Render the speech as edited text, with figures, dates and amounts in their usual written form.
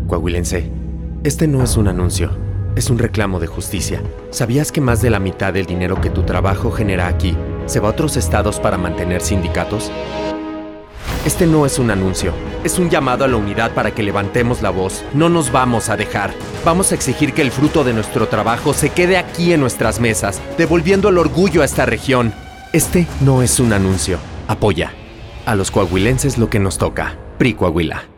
Coahuilense, este no es un anuncio, es un reclamo de justicia. ¿Sabías que más de la mitad del dinero que tu trabajo genera aquí se va a otros estados para mantener sindicatos? Este no es un anuncio, es un llamado a la unidad para que levantemos la voz. No nos vamos a dejar. Vamos a exigir que el fruto de nuestro trabajo se quede aquí en nuestras mesas, devolviendo el orgullo a esta región. Este no es un anuncio. Apoya. A los coahuilenses lo que nos toca. PRI Coahuila.